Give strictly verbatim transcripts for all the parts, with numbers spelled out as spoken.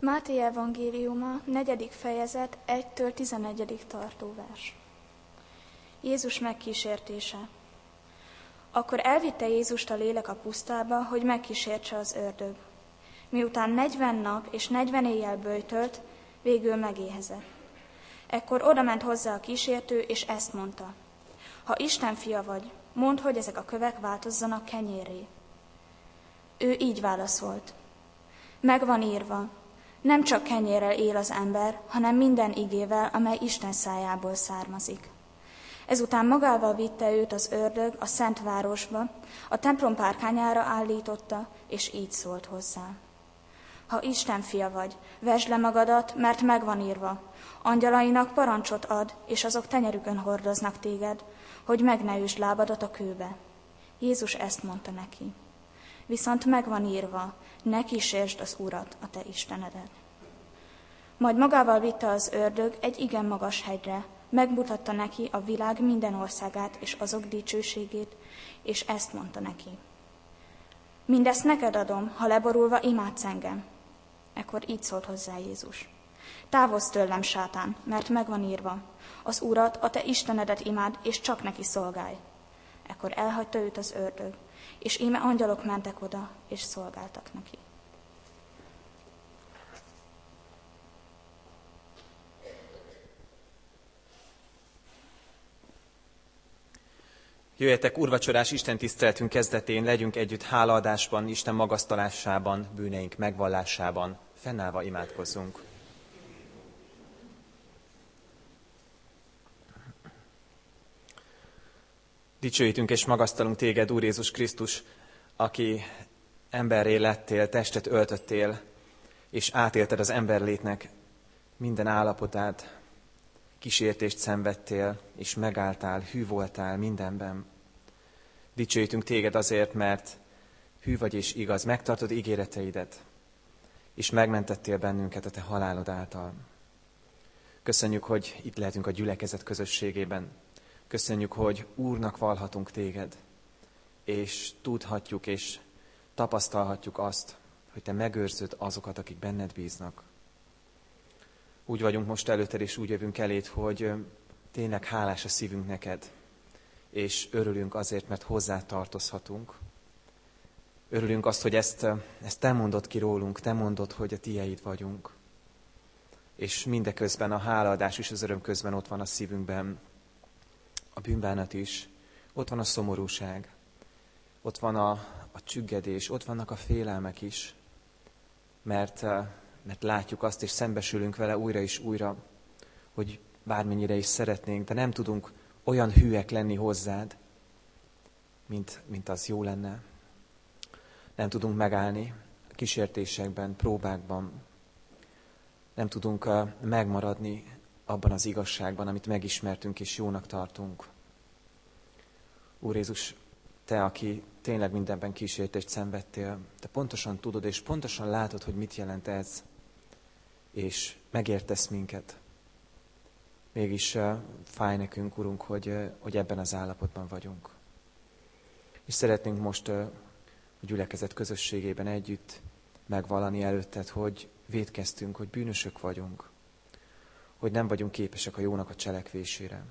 Máté evangéliuma, negyedik fejezet, egytől tizenegyedik tartó vers. Jézus megkísértése. Akkor elvitte Jézust a lélek a pusztába, hogy megkísértse az ördög. Miután negyven nap és negyven éjjel böjtölt, végül megéhezett. Ekkor odament hozzá a kísértő, és ezt mondta: Ha Isten fia vagy, mondd, hogy ezek a kövek változzanak kenyérré. Ő így válaszolt: Megvan írva, nem csak kenyérrel él az ember, hanem minden igével, amely Isten szájából származik. Ezután magával vitte őt az ördög a szent városba, a templom párkányára állította, és így szólt hozzá: Ha Isten fia vagy, vesd le magadat, mert megvan írva, angyalainak parancsot ad, és azok tenyerükön hordoznak téged, hogy meg ne üsd lábadat a kőbe. Jézus ezt mondta neki: Viszont megvan írva, ne kísérsd az Urat, a te Istenedet. Majd magával vitte az ördög egy igen magas hegyre, megmutatta neki a világ minden országát és azok dicsőségét, és ezt mondta neki: Mindezt neked adom, ha leborulva imádsz engem. Ekkor így szólt hozzá Jézus: Távozz tőlem, sátán, mert megvan írva, az Urat, a te Istenedet imád, és csak neki szolgálj. Ekkor elhagyta őt az ördög, és íme angyalok mentek oda, és szolgáltak neki. Jöjjetek úrvacsorás Isten tiszteletünk kezdetén, legyünk együtt hálaadásban, Isten magasztalásában, bűneink megvallásában, fennállva imádkozzunk. Dicsőítünk és magasztalunk téged, Úr Jézus Krisztus, aki emberré lettél, testet öltöttél, és átélted az emberlétnek minden állapotát, kísértést szenvedtél, és megálltál, hű voltál mindenben. Dicsőítünk téged azért, mert hű vagy és igaz, megtartod ígéreteidet, és megmentettél bennünket a te halálod által. Köszönjük, hogy itt lehetünk a gyülekezet közösségében. Köszönjük, hogy Úrnak vallhatunk téged, és tudhatjuk és tapasztalhatjuk azt, hogy te megőrzöd azokat, akik benned bíznak. Úgy vagyunk most előtted, és úgy jövünk eléd, hogy tényleg hálás a szívünk neked, és örülünk azért, mert hozzá tartozhatunk. Örülünk azt, hogy ezt, ezt te mondod ki rólunk, te mondod, hogy a tieid vagyunk. És mindeközben a hálaadás és az öröm közben ott van a szívünkben a bűnbánat is, ott van a szomorúság, ott van a, a csüggedés, ott vannak a félelmek is, mert, mert látjuk azt, és szembesülünk vele újra és újra, hogy bármennyire is szeretnénk, de nem tudunk olyan hűek lenni hozzád, mint, mint az jó lenne. Nem tudunk megállni a kísértésekben, próbákban. Nem tudunk megmaradni abban az igazságban, amit megismertünk és jónak tartunk. Úr Jézus, te, aki tényleg mindenben kísértést szenvedtél, te pontosan tudod és pontosan látod, hogy mit jelent ez, és megértesz minket. Mégis uh, fáj nekünk, Urunk, hogy, uh, hogy ebben az állapotban vagyunk. És szeretnénk most uh, a gyülekezet közösségében együtt megvallani előtted, hogy vétkeztünk, hogy bűnösök vagyunk, hogy nem vagyunk képesek a jónak a cselekvésére.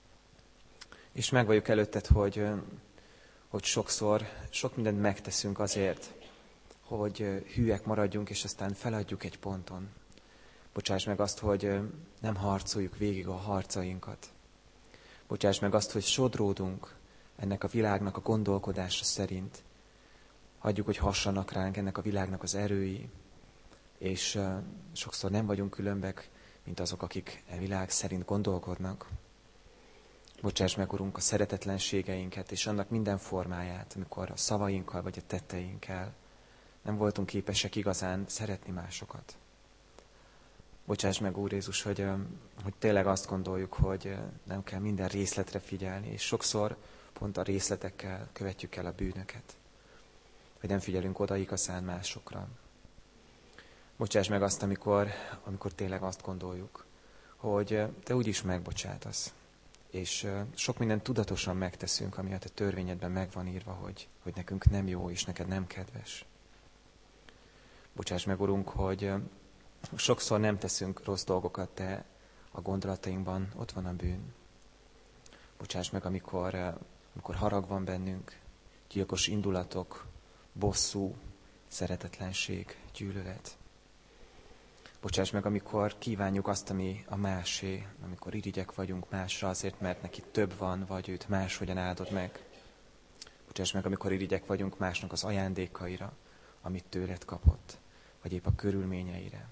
És megvalljuk előtted, hogy, uh, hogy sokszor sok mindent megteszünk azért, hogy uh, hűek maradjunk, és aztán feladjuk egy ponton. Bocsáss meg azt, hogy nem harcoljuk végig a harcainkat. Bocsáss meg azt, hogy sodródunk ennek a világnak a gondolkodása szerint. Hagyjuk, hogy hassanak ránk ennek a világnak az erői, és uh, sokszor nem vagyunk különbek, mint azok, akik e világ szerint gondolkodnak. Bocsáss meg, Urunk, a szeretetlenségeinket és annak minden formáját, amikor a szavainkkal vagy a tetteinkkel nem voltunk képesek igazán szeretni másokat. Bocsáss meg, Úr Jézus, hogy, hogy tényleg azt gondoljuk, hogy nem kell minden részletre figyelni, és sokszor pont a részletekkel követjük el a bűnöket, hogy nem figyelünk oda igazán másokra. Bocsáss meg azt, amikor, amikor tényleg azt gondoljuk, hogy te úgyis megbocsátasz, és sok mindent tudatosan megteszünk, ami a te törvényedben meg van írva, hogy, hogy nekünk nem jó, és neked nem kedves. Bocsáss meg, Urunk, hogy Sokszor nem teszünk rossz dolgokat, de a gondolatainkban ott van a bűn. Bocsáss meg, amikor, amikor harag van bennünk, gyilkos indulatok, bosszú, szeretetlenség, gyűlölet. Bocsáss meg, amikor kívánjuk azt, ami a másé, amikor irigyek vagyunk másra azért, mert neki több van, vagy őt máshogyan áldod meg. Bocsáss meg, amikor irigyek vagyunk másnak az ajándékaira, amit tőled kapott, vagy épp a körülményeire.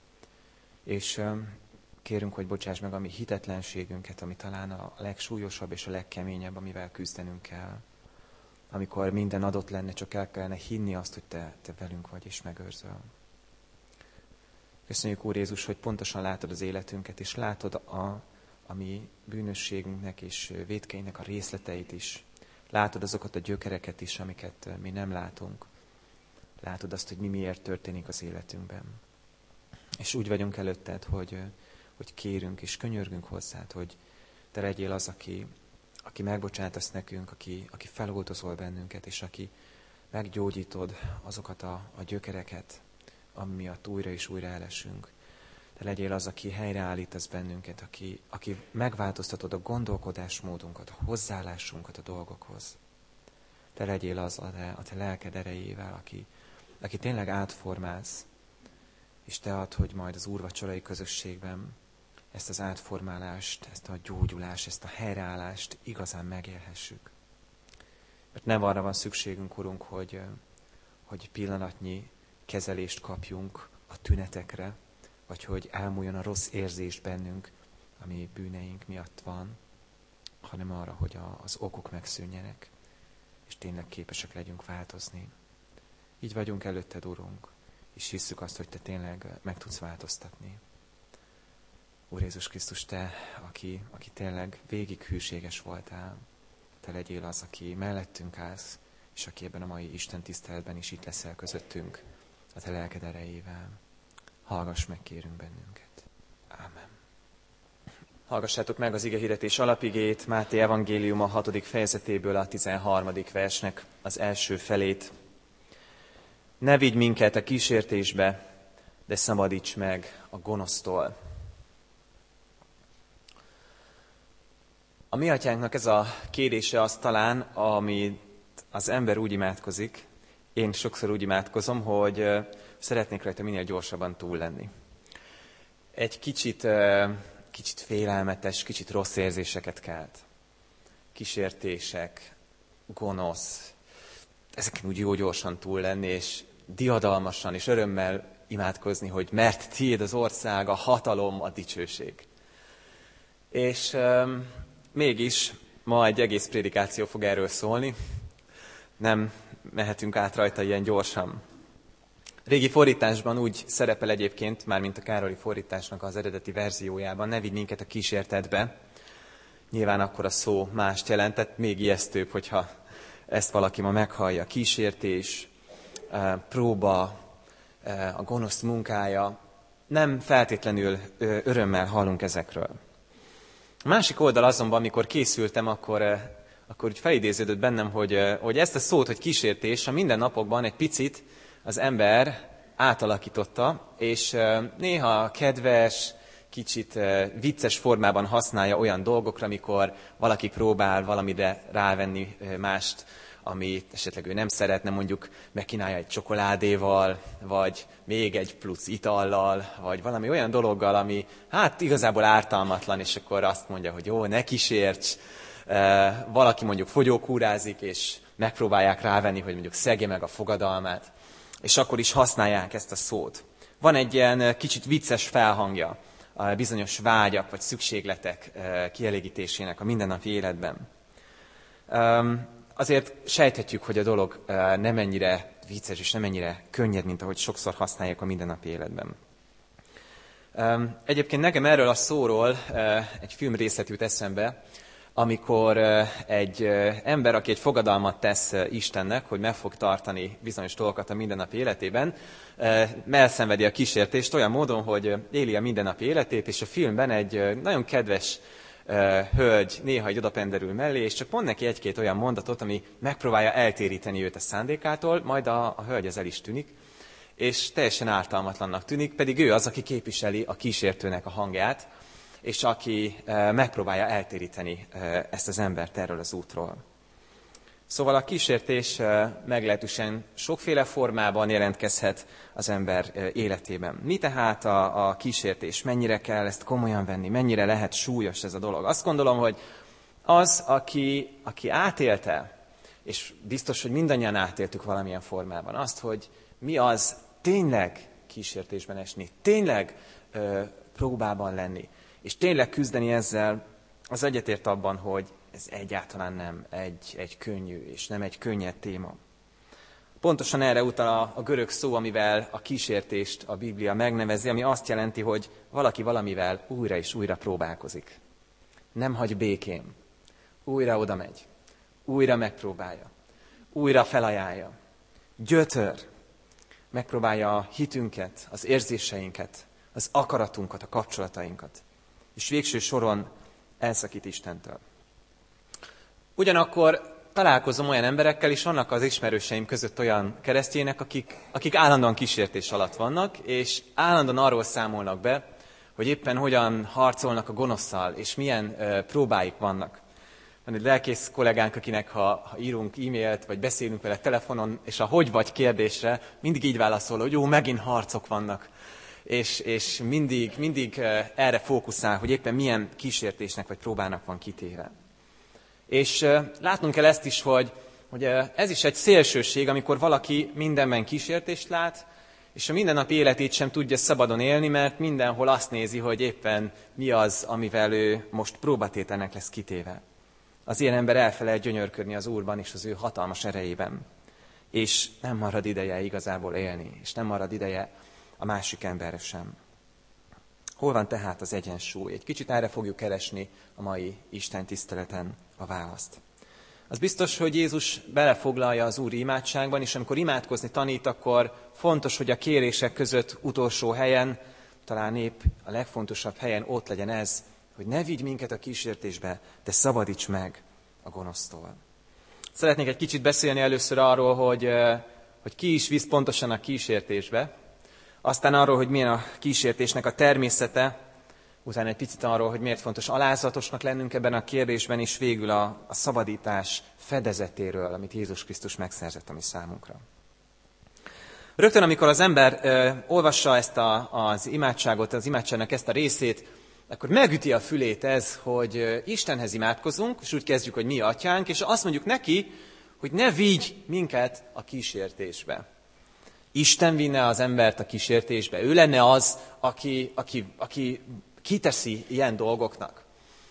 És kérünk, hogy bocsáss meg a mi hitetlenségünket, ami talán a legsúlyosabb és a legkeményebb, amivel küzdenünk kell. Amikor minden adott lenne, csak el kellene hinni azt, hogy te, te velünk vagy és megőrzöl. Köszönjük, Úr Jézus, hogy pontosan látod az életünket, és látod a, a mi bűnösségünknek és vétkeinknek a részleteit is. Látod azokat a gyökereket is, amiket mi nem látunk. Látod azt, hogy mi miért történik az életünkben. És úgy vagyunk előtted, hogy, hogy kérünk és könyörgünk hozzád, hogy te legyél az, aki, aki megbocsátasz nekünk, aki, aki feloldozol bennünket, és aki meggyógyítod azokat a, a gyökereket, ami miatt újra és újra elesünk. Te legyél az, aki helyreállítasz bennünket, aki, aki megváltoztatod a gondolkodásmódunkat, a hozzáállásunkat a dolgokhoz. Te legyél az a te, a te lelked erejével, aki, aki tényleg átformálsz, és te add, hogy majd az úrvacsorai közösségben ezt az átformálást, ezt a gyógyulást, ezt a helyreállást igazán megélhessük. Mert nem arra van szükségünk, Urunk, hogy, hogy pillanatnyi kezelést kapjunk a tünetekre, vagy hogy elmúljon a rossz érzés bennünk, ami bűneink miatt van, hanem arra, hogy a, az okok megszűnjenek, és tényleg képesek legyünk változni. Így vagyunk előtted, Urunk, és hisszük azt, hogy te tényleg meg tudsz változtatni. Úr Jézus Krisztus, te, aki, aki tényleg végig hűséges voltál, te legyél az, aki mellettünk állsz, és aki ebben a mai Isten tiszteletben is itt leszel közöttünk, a te lelked erejével. Hallgass meg, kérünk bennünket. Ámen. Hallgassátok meg az igehirdetés alapigét, Máté evangéliuma hatodik fejezetéből a tizenharmadik versnek az első felét. Ne vigy minket a kísértésbe, de szabadíts meg a gonosztól. A mi atyánknak ez a kérése az talán, amit az ember úgy imádkozik, én sokszor úgy imádkozom, hogy szeretnék rajta minél gyorsabban túl lenni. Egy kicsit, kicsit félelmetes, kicsit rossz érzéseket kelt. Kísértések, gonosz, ezeken úgy jó gyorsan túl lenni, és diadalmasan és örömmel imádkozni, hogy mert tiéd az ország, a hatalom, a dicsőség. És euh, mégis ma egy egész prédikáció fog erről szólni. Nem mehetünk át rajta ilyen gyorsan. Régi fordításban úgy szerepel egyébként, mármint a Károli fordításnak az eredeti verziójában, ne vigy minket a kísértetbe. Nyilván akkor a szó mást jelentett, még ijesztőbb, hogyha ezt valaki ma meghallja. Kísértés, próba, a gonosz munkája. Nem feltétlenül örömmel hallunk ezekről. A másik oldal azonban, amikor készültem, akkor, akkor úgy felidéződött bennem, hogy, hogy ezt a szót, hogy kísértés, a mindennapokban egy picit az ember átalakította, és néha kedves, kicsit vicces formában használja olyan dolgokra, amikor valaki próbál valamire rávenni mást, amit esetleg ő nem szeretne, mondjuk megkínálja egy csokoládéval, vagy még egy plusz itallal, vagy valami olyan dologgal, ami hát igazából ártalmatlan, és akkor azt mondja, hogy jó, ne kísérts. Valaki mondjuk fogyókúrázik, és megpróbálják rávenni, hogy mondjuk szegje meg a fogadalmát, és akkor is használják ezt a szót. Van egy ilyen kicsit vicces felhangja a bizonyos vágyak vagy szükségletek kielégítésének a mindennapi életben. Azért sejthetjük, hogy a dolog nem ennyire vicces és nem ennyire könnyed, mint ahogy sokszor használják a mindennapi életben. Egyébként nekem erről a szóról egy film részlet jut eszembe, amikor egy ember, aki egy fogadalmat tesz Istennek, hogy meg fog tartani bizonyos dolgokat a mindennapi életében, elszenvedi a kísértést olyan módon, hogy éli a mindennapi életét, és a filmben egy nagyon kedves hölgy néha egy odapenderül mellé, és csak mond neki egy-két olyan mondatot, ami megpróbálja eltéríteni őt a szándékától, majd a, a hölgy az el is tűnik, és teljesen ártalmatlannak tűnik, pedig ő az, aki képviseli a kísértőnek a hangját, és aki megpróbálja eltéríteni ezt az embert erről az útról. Szóval a kísértés meglehetősen sokféle formában jelentkezhet az ember életében. Mi tehát a, a kísértés? Mennyire kell ezt komolyan venni? Mennyire lehet súlyos ez a dolog? Azt gondolom, hogy az, aki, aki átélte, és biztos, hogy mindannyian átéltük valamilyen formában, azt, hogy mi az tényleg kísértésben esni, tényleg ö, próbában lenni, és tényleg küzdeni ezzel, az egyetért abban, hogy ez egyáltalán nem egy, egy könnyű, és nem egy könnyed téma. Pontosan erre utal a, a görög szó, amivel a kísértést a Biblia megnevezi, ami azt jelenti, hogy valaki valamivel újra és újra próbálkozik. Nem hagy békén. Újra oda megy. Újra megpróbálja. Újra felajánlja. Gyötör. Megpróbálja a hitünket, az érzéseinket, az akaratunkat, a kapcsolatainkat. És végső soron elszakít Istentől. Ugyanakkor találkozom olyan emberekkel, és vannak az ismerőseim között olyan keresztjének, akik, akik állandóan kísértés alatt vannak, és állandóan arról számolnak be, hogy éppen hogyan harcolnak a gonoszszal, és milyen uh, próbáik vannak. Van egy lelkész kollégánk, akinek ha, ha írunk e-mailt, vagy beszélünk vele telefonon, és a hogy vagy kérdésre mindig így válaszol, hogy jó, megint harcok vannak. És, és mindig, mindig uh, erre fókuszál, hogy éppen milyen kísértésnek vagy próbának van kitéve. És uh, látnunk kell ezt is, hogy, hogy uh, ez is egy szélsőség, amikor valaki mindenben kísértést lát, és a mindennapi életét sem tudja szabadon élni, mert mindenhol azt nézi, hogy éppen mi az, amivel ő most próbatételnek lesz kitéve. Az ilyen ember elfelejt gyönyörködni az Úrban és az ő hatalmas erejében. És nem marad ideje igazából élni, és nem marad ideje a másik emberre sem. Hol van tehát az egyensúly? Egy kicsit erre fogjuk keresni a mai Isten tiszteleten a választ. Az biztos, hogy Jézus belefoglalja az Úri imádságban, és amikor imádkozni tanít, akkor fontos, hogy a kérések között utolsó helyen, talán épp a legfontosabb helyen ott legyen ez, hogy ne vigy minket a kísértésbe, de szabadíts meg a gonosztól. Szeretnék egy kicsit beszélni először arról, hogy, hogy ki is visz pontosan a kísértésbe, aztán arról, hogy milyen a kísértésnek a természete, utána egy picit arról, hogy miért fontos alázatosnak lennünk ebben a kérdésben, és végül a, a szabadítás fedezetéről, amit Jézus Krisztus megszerzett a mi számunkra. Rögtön, amikor az ember ö, olvassa ezt a, az imádságot, az imádságnak ezt a részét, akkor megüti a fülét ez, hogy ö, Istenhez imádkozunk, és úgy kezdjük, hogy mi atyánk, és azt mondjuk neki, hogy ne vigy minket a kísértésbe. Isten vinne az embert a kísértésbe. Ő lenne az, aki, aki, aki kiteszi ilyen dolgoknak.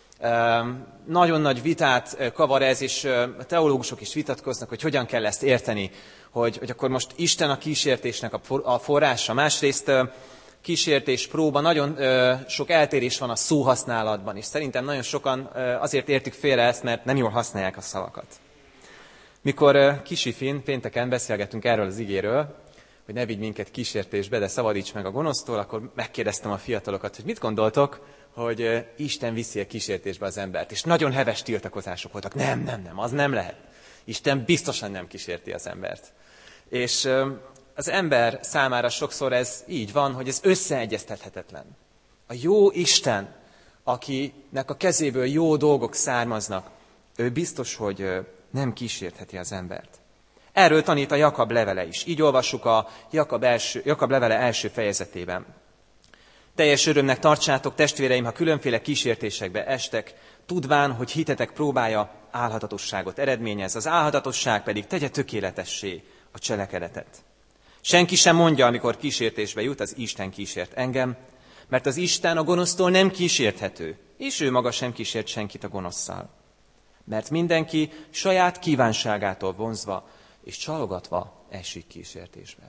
Nagyon nagy vitát kavar ez, és teológusok is vitatkoznak, hogy hogyan kell ezt érteni, hogy, hogy akkor most Isten a kísértésnek a forrása. Másrészt kísértés, próba, nagyon sok eltérés van a szóhasználatban, és szerintem nagyon sokan azért értik félre ezt, mert nem jól használják a szavakat. Mikor Kisifin pénteken beszélgettünk erről az igéről, hogy ne vigy minket kísértésbe, de szabadíts meg a gonosztól, akkor megkérdeztem a fiatalokat, hogy mit gondoltok, hogy Isten viszi a kísértésbe az embert. És nagyon heves tiltakozások voltak. Nem, nem, nem, az nem lehet. Isten biztosan nem kísérti az embert. És az ember számára sokszor ez így van, hogy ez összeegyeztethetetlen. A jó Isten, akinek a kezéből jó dolgok származnak, ő biztos, hogy nem kísértheti az embert. Erről tanít a Jakab levele is. Így olvassuk a Jakab, első, Jakab levele első fejezetében. Teljes örömnek tartsátok, testvéreim, ha különféle kísértésekbe estek, tudván, hogy hitetek próbája álhatatosságot eredményez, az álhatatosság pedig tegye tökéletessé a cselekedetet. Senki sem mondja, amikor kísértésbe jut, az Isten kísért engem, mert az Isten a gonosztól nem kísérthető, és ő maga sem kísért senkit a gonoszszal. Mert mindenki saját kívánságától vonzva és csalogatva esik kísértésbe.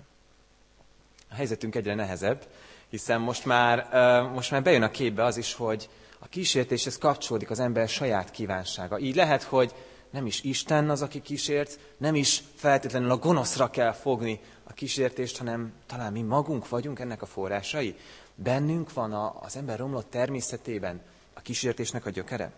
A helyzetünk egyre nehezebb, hiszen most már, most már bejön a képbe az is, hogy a kísértéshez kapcsolódik az ember saját kívánsága. Így lehet, hogy nem is Isten az, aki kísért, nem is feltétlenül a gonoszra kell fogni a kísértést, hanem talán mi magunk vagyunk ennek a forrásai. Bennünk van az ember romlott természetében a kísértésnek a gyökere.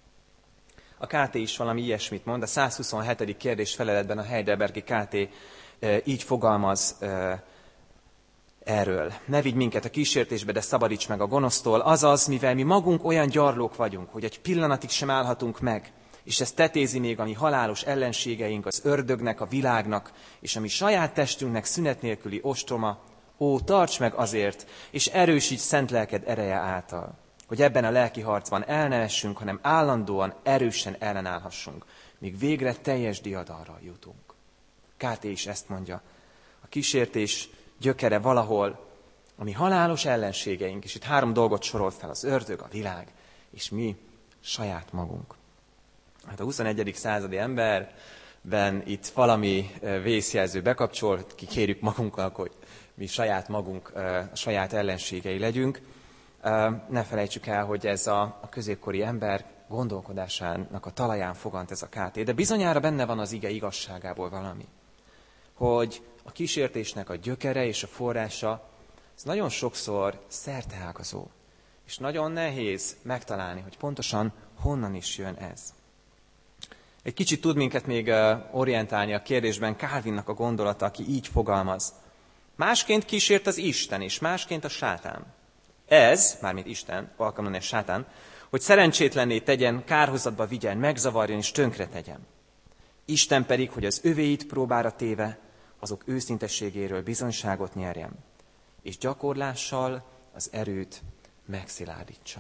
A ká té is valami ilyesmit mond, a száz huszonhetedik kérdés feleletben a Heidelbergi ká té így fogalmaz erről. Ne vigy minket a kísértésbe, de szabadíts meg a gonosztól, azaz, mivel mi magunk olyan gyarlók vagyunk, hogy egy pillanatig sem állhatunk meg, és ezt tetézi még a mi halálos ellenségeink, az ördögnek, a világnak, és a mi saját testünknek szünet nélküli ostroma, ó, tarts meg azért, és erősíts szent lelked ereje által, hogy ebben a lelki harcban el ne essünk, hanem állandóan, erősen ellenállhassunk, míg végre teljes diadalra jutunk. Káté is ezt mondja. A kísértés gyökere valahol a mi halálos ellenségeink, és itt három dolgot sorolt fel, az ördög, a világ, és mi saját magunk. Hát a huszonegyedik századi emberben itt valami vészjelző bekapcsol, kikérjük magunknak, hogy mi saját magunk, a saját ellenségei legyünk. Ne felejtsük el, hogy ez a, a középkori ember gondolkodásának a talaján fogant ez a Káté, de bizonyára benne van az ige igazságából valami, hogy a kísértésnek a gyökere és a forrása, ez nagyon sokszor szerteágazó, és nagyon nehéz megtalálni, hogy pontosan honnan is jön ez. Egy kicsit tud minket még orientálni a kérdésben Calvinnak a gondolata, aki így fogalmaz. Másként kísért az Isten, és másként a sátán. Ez, mármint Isten, alkalman egy sátán, hogy szerencsétlenné tegyen, kárhozatba vigyen, megzavarjon és tönkre tegyen. Isten pedig, hogy az övéit próbára téve, azok őszintességéről bizonyságot nyerjen, és gyakorlással az erőt megszilárdítsa.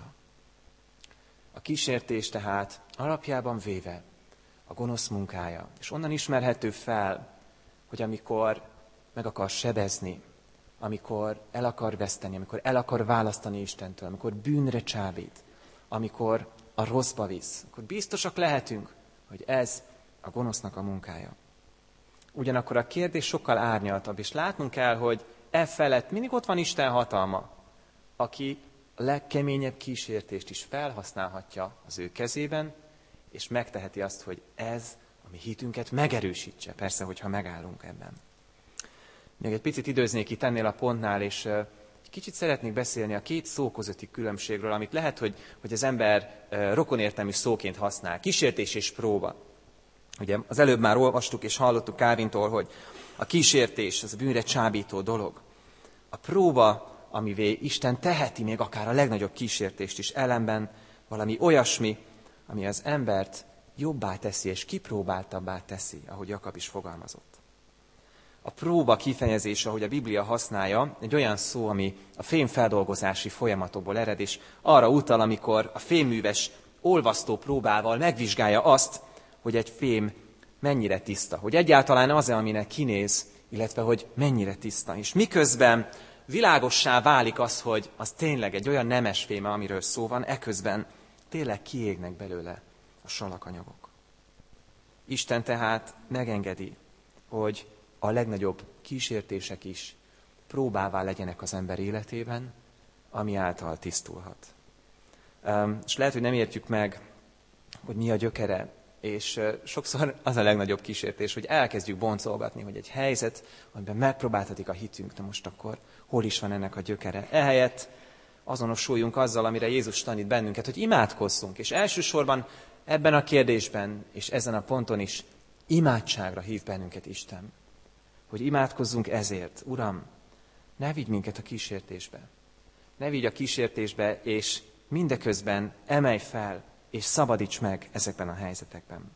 A kísértés tehát alapjában véve a gonosz munkája, és onnan ismerhető fel, hogy amikor meg akar sebezni, amikor el akar veszteni, amikor el akar választani Istentől, amikor bűnre csábít, amikor a rosszba visz, akkor biztosak lehetünk, hogy ez a gonosznak a munkája. Ugyanakkor a kérdés sokkal árnyaltabb, és látnunk kell, hogy e felett mindig ott van Isten hatalma, aki a legkeményebb kísértést is felhasználhatja az ő kezében, és megteheti azt, hogy ez a mi hitünket megerősítse, persze, hogyha megállunk ebben. Még egy picit időznék itt ennél a pontnál, és egy kicsit szeretnék beszélni a két szó közötti különbségről, amit lehet, hogy, hogy az ember rokonértelmű szóként használ. Kísértés és próba. Ugye az előbb már olvastuk és hallottuk Calvintól, hogy a kísértés az a bűnre csábító dolog. A próba, amivé Isten teheti még akár a legnagyobb kísértést is, ellenben valami olyasmi, ami az embert jobbá teszi és kipróbáltabbá teszi, ahogy Jakab is fogalmazott. A próba kifejezése, ahogy a Biblia használja, egy olyan szó, ami a fémfeldolgozási folyamatokból ered, és arra utal, amikor a fémműves olvasztó próbával megvizsgálja azt, hogy egy fém mennyire tiszta, hogy egyáltalán az-e, aminek kinéz, illetve hogy mennyire tiszta. És miközben világossá válik az, hogy az tényleg egy olyan nemes féme, amiről szó van, eközben tényleg kiégnek belőle a salakanyagok. Isten tehát megengedi, hogy a legnagyobb kísértések is próbává legyenek az ember életében, ami által tisztulhat. És lehet, hogy nem értjük meg, hogy mi a gyökere, és sokszor az a legnagyobb kísértés, hogy elkezdjük boncolgatni, hogy egy helyzet, amiben megpróbáltatik a hitünk, de most akkor hol is van ennek a gyökere. Ehelyett azonosuljunk azzal, amire Jézus tanít bennünket, hogy imádkozzunk, és elsősorban ebben a kérdésben, és ezen a ponton is imádságra hív bennünket Isten. Hogy imádkozzunk ezért, Uram, ne vigy minket a kísértésbe. Ne vigy a kísértésbe, és mindeközben emelj fel, és szabadíts meg ezekben a helyzetekben.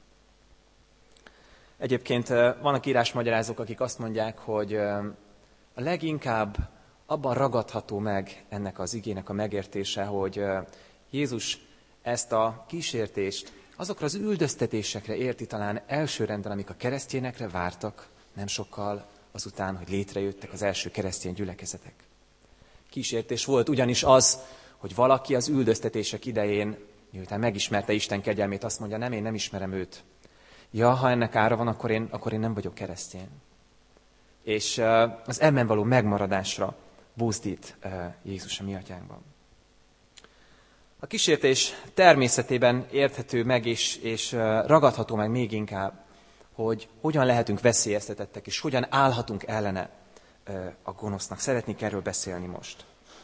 Egyébként vannak írásmagyarázók, akik azt mondják, hogy a leginkább abban ragadható meg ennek az igének a megértése, hogy Jézus ezt a kísértést azokra az üldöztetésekre érti talán elsőrendben, amik a keresztényekre vártak, nem sokkal azután, hogy létrejöttek az első keresztény gyülekezetek. Kísértés volt ugyanis az, hogy valaki az üldöztetések idején, miután megismerte Isten kegyelmét, azt mondja, nem, én nem ismerem őt. Ja, ha ennek ára van, akkor én, akkor én nem vagyok keresztény. És az ebben való megmaradásra buzdít Jézus a mi atyánkban. A kísértés természetében érthető meg, és, és ragadható meg még inkább, hogy hogyan lehetünk veszélyeztetettek, és hogyan állhatunk ellene a gonosznak. Szeretnék erről beszélni most.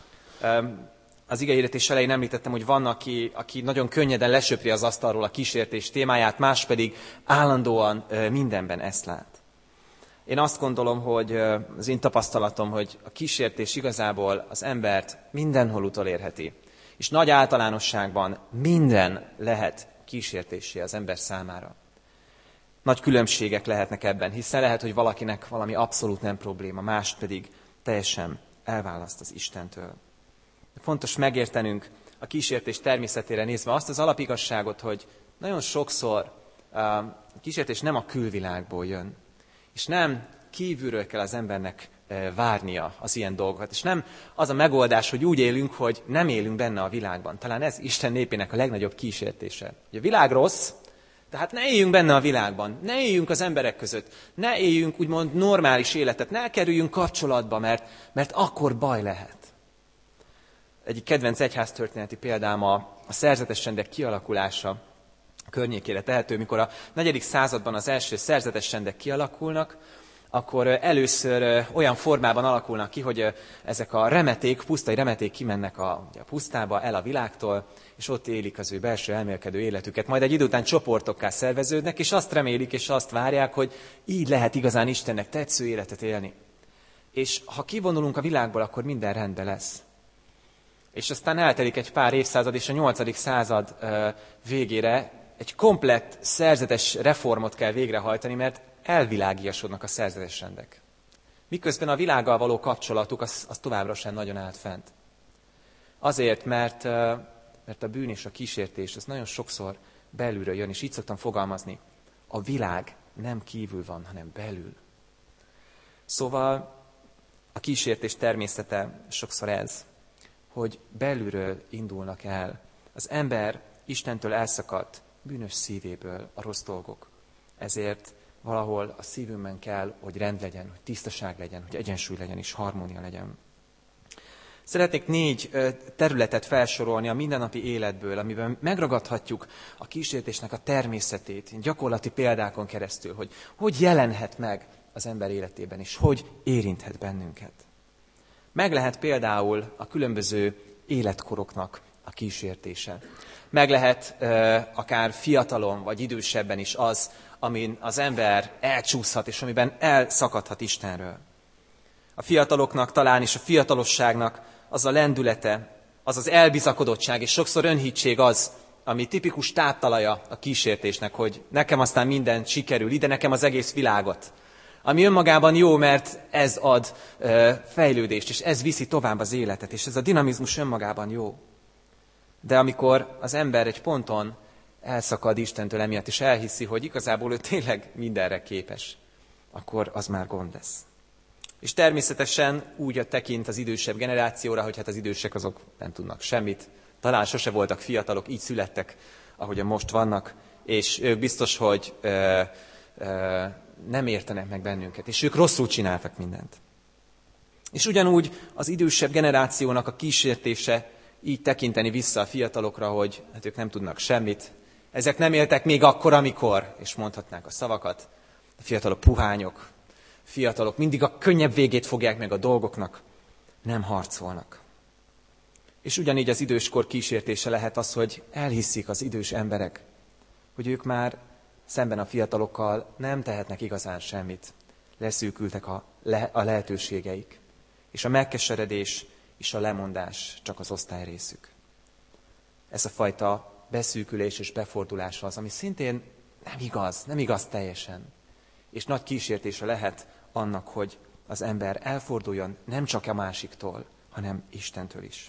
Az igehirdetés elején említettem, hogy van, aki, aki nagyon könnyeden lesöpri az asztalról a kísértés témáját, más pedig állandóan mindenben ezt lát. Én azt gondolom, hogy az én tapasztalatom, hogy a kísértés igazából az embert mindenhol utolérheti. És nagy általánosságban minden lehet kísértésé az ember számára. Nagy különbségek lehetnek ebben, hiszen lehet, hogy valakinek valami abszolút nem probléma, mást pedig teljesen elválaszt az Istentől. Fontos megértenünk a kísértés természetére nézve azt az alapigazságot, hogy nagyon sokszor a kísértés nem a külvilágból jön, és nem kívülről kell az embernek várnia az ilyen dolgokat. És nem az a megoldás, hogy úgy élünk, hogy nem élünk benne a világban. Talán ez Isten népének a legnagyobb kísértése. Hogy a világ rossz, tehát ne éljünk benne a világban, ne éljünk az emberek között, ne éljünk úgymond normális életet, ne kerüljünk kapcsolatba, mert, mert akkor baj lehet. Egyik kedvenc egyháztörténeti példám a, a szerzetes rendek kialakulása környékére tehető, mikor a negyedik században az első szerzetes rendek kialakulnak, akkor először olyan formában alakulnak ki, hogy ezek a remeték, pusztai remeték kimennek a, a pusztába, el a világtól, és ott élik az ő belső elmélkedő életüket. Majd egy idő után csoportokká szerveződnek, és azt remélik, és azt várják, hogy így lehet igazán Istennek tetsző életet élni. És ha kivonulunk a világból, akkor minden rendben lesz. És aztán eltelik egy pár évszázad, és a nyolcadik század végére egy komplett szerzetes reformot kell végrehajtani, mert elvilágiasodnak a szerzetes rendek. Miközben a világgal való kapcsolatuk az, az továbbra sem nagyon állt fent. Azért, mert, mert a bűn és a kísértés az nagyon sokszor belülről jön, és így szoktam fogalmazni. A világ nem kívül van, hanem belül. Szóval a kísértés természete sokszor ez, hogy belülről indulnak el. Az ember Istentől elszakadt, bűnös szívéből a rossz dolgok. Ezért valahol a szívünkben kell, hogy rend legyen, hogy tisztaság legyen, hogy egyensúly legyen és harmónia legyen. Szeretnék négy területet felsorolni a mindennapi életből, amiben megragadhatjuk a kísértésnek a természetét, gyakorlati példákon keresztül, hogy hogy jelenhet meg az ember életében, és hogy érinthet bennünket. Meg lehet például a különböző életkoroknak a kísértése. Meg lehet e, akár fiatalon vagy idősebben is az, amin az ember elcsúszhat, és amiben elszakadhat Istenről. A fiataloknak talán is a fiatalosságnak az a lendülete, az az elbizakodottság, és sokszor önhittség az, ami tipikus táptalaja a kísértésnek, hogy nekem aztán minden sikerül, ide nekem az egész világot. Ami önmagában jó, mert ez ad e, fejlődést, és ez viszi tovább az életet, és ez a dinamizmus önmagában jó. De amikor az ember egy ponton elszakad Istentől emiatt, és elhiszi, hogy igazából ő tényleg mindenre képes, akkor az már gond lesz. És természetesen úgy tekint az idősebb generációra, hogy hát az idősek azok nem tudnak semmit, talán sose voltak fiatalok, így születtek, ahogyan most vannak, és ők biztos, hogy ö, ö, nem értenek meg bennünket, és ők rosszul csináltak mindent. És ugyanúgy az idősebb generációnak a kísértése így tekinteni vissza a fiatalokra, hogy hát ők nem tudnak semmit, ezek nem éltek még akkor, amikor, és mondhatnánk a szavakat, a fiatalok puhányok, fiatalok mindig a könnyebb végét fogják meg a dolgoknak, nem harcolnak. És ugyanígy az időskor kísértése lehet az, hogy elhiszik az idős emberek, hogy ők már szemben a fiatalokkal nem tehetnek igazán semmit, leszűkültek a, le, a lehetőségeik, és a megkeseredés és a lemondás csak az osztályrészük. Ez a fajta beszűkülés és befordulás az, ami szintén nem igaz, nem igaz teljesen. És nagy kísértése lehet annak, hogy az ember elforduljon nem csak a másiktól, hanem Istentől is.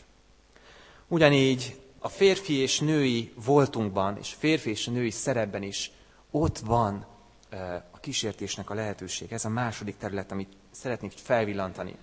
Ugyanígy a férfi és női voltunkban, és férfi és női szerepben is ott van a kísértésnek a lehetőség. Ez a második terület, amit szeretnék felvillantani.